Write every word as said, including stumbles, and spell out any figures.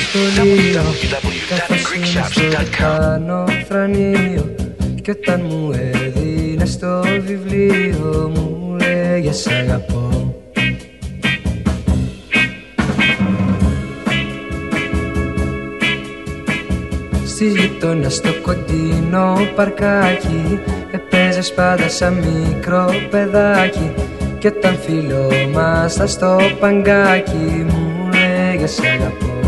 στολείο, καθώς ήμουν στο κάνω φρανείο. Κι όταν μου έδινες το βιβλίο μου λέγες αγαπώ. Στις γειτόνια στο κοντινό παρκάκι έπαιζες πάντα σαν μικρό παιδάκι. Κι όταν φιλόμασταν στο παγκάκι μου λέγες αγαπώ.